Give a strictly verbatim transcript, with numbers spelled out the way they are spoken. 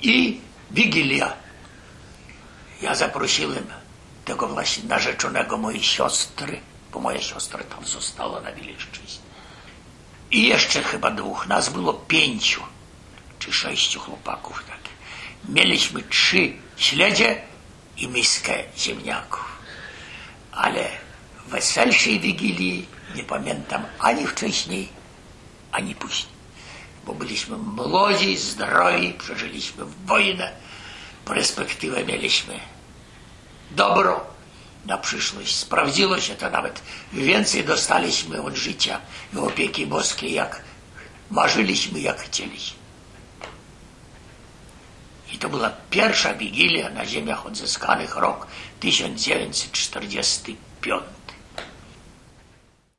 i Wigilia. Ja zaprosiłem tego właśnie narzeczonego mojej siostry, bo moja siostra tam została na Wileńszczyźnie. I jeszcze chyba dwóch. Nas było pięciu czy sześciu chłopaków. Tak. Mieliśmy trzy śledzie i miskę ziemniaków. Ale weselszej Wigilii nie pamiętam ani wcześniej, ani później. Bo byliśmy młodzi, zdrowi, przeżyliśmy wojnę, perspektywę mieliśmy dobro na przyszłość. Sprawdziło się to nawet. Więcej dostaliśmy od życia i opieki boskiej, jak marzyliśmy, jak chcieliśmy. I to była pierwsza Wigilia na ziemiach odzyskanych, rok tysiąc dziewięćset czterdziesty piąty.